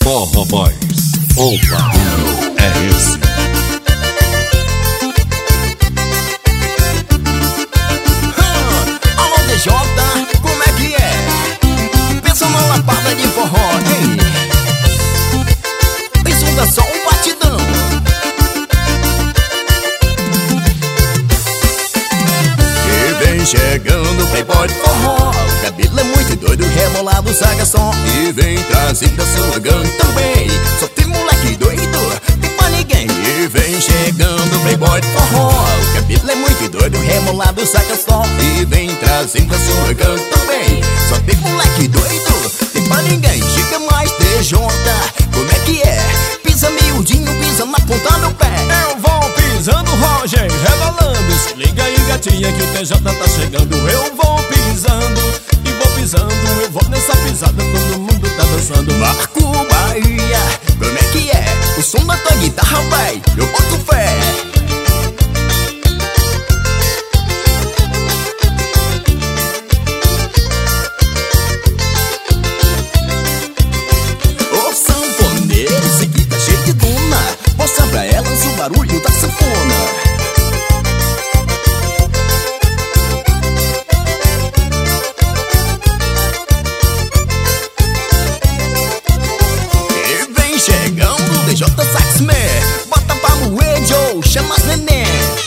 Forró Boys, o barulho é esse. Alô DJ, como é que é? Pensa numa lapada de forró, hein? Isso dá só um batidão. E vem chegando o playboy de forró, o cabelo é muito doido, rebolado, saca só. E vem trazendo a sua gangue também. Só tem moleque doido, tem pra ninguém. E vem chegando o playboy de forró, o cabelo é muito doido, rebolado, saca só. E vem trazendo a sua gangue também. Só tem moleque doido, tem pra ninguém. Chega mais DJ, como é que é? Pisa miudinho, pisa na ponta do pé. Eu vou pisando, Roger, rebolando. Se liga aí, gatinha, que o TJ tá chegando. Eu vou pisando e vou pisando. Eu vou nessa pisada, todo mundo tá dançando. Marco Bahia, como é que é? O som da tua guitarra, véi, eu boto fé. Ô sanfoneiro, esse aqui tá cheio de duna. Mostra pra elas o barulho da sanfona. Chegando o DJ Saxman, bota pra moer, Joe, chama as neném.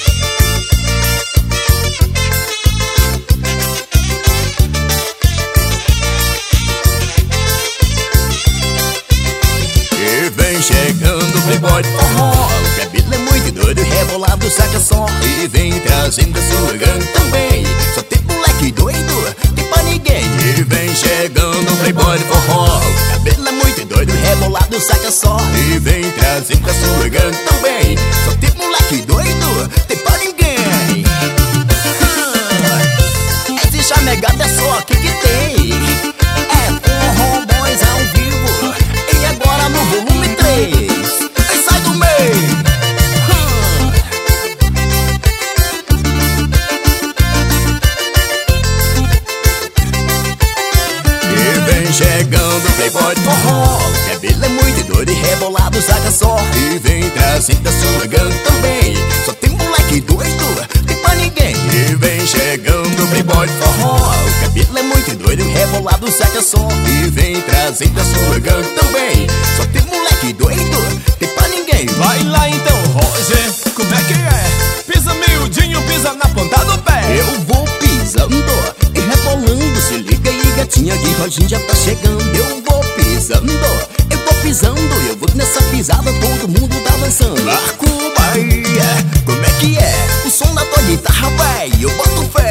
E vem chegando o playboy de forró, o cabelo é muito doido, rebolado, saca só. E vem trazendo a sua gangue também. Só tem moleque doido, tem pra ninguém. E vem chegando o playboy de forró, o cabelo é muito doido, rebolado, saca só. E vem trazendo a sua gangue também. Só tem moleque doido, tem pra ninguém. Esse chamegado é só aqui que tem. É Forró Boys ao vivo, e agora no volume 3. Aí sai do meio. E vem chegando o playboy de forró, o cabelo é muito doido e rebolado, saca só. E vem trazendo a sua gangue também. Só tem moleque doido, tem pra ninguém. E vem chegando o playboy de forró, o cabelo é muito doido e rebolado, saca só. E vem trazendo a sua gangue também. Só tem moleque doido, tem pra ninguém. Vai lá então, Roger, como é que é? Pisa miudinho, pisa na ponta do pé. Eu vou pisando e rebolando. Se liga aí, gatinha, que Roginho já tá chegando. Eu vou pisando, eu vou pisando. Eu vou nessa pisada, todo mundo tá dançando. Marco Bahia, como é que é? O som da tua guitarra, véi, eu boto fé.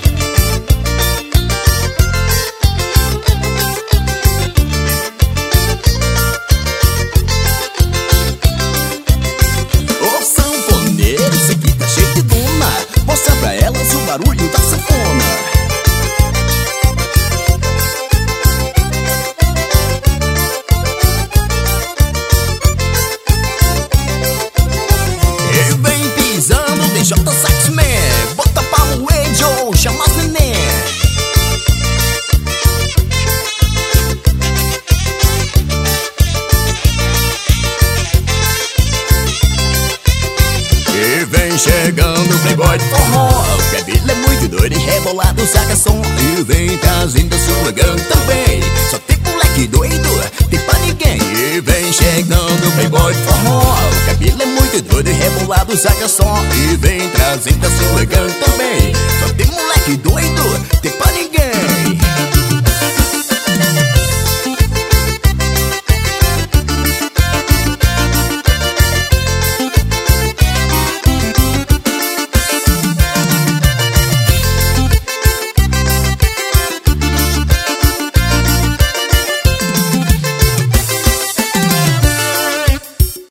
Ô sanfoneiro, esse aqui tá cheio de duna. Mostra pra elas o barulho da sanfona. E vem pisando o DJ Saxman, bota pra moer, Joe, chama as neném. E vem chegando o playboy de forró, o cabelo é muito doido e rebolado, saca som. E vem trazendo a sua gangue também. Só tem moleque doido, tem pra ninguém. E vem chegando o playboy de forró, o cabelo é muito doido e rebolado, saca som. E vem trazendo a sua gangue também. Só tem moleque doido,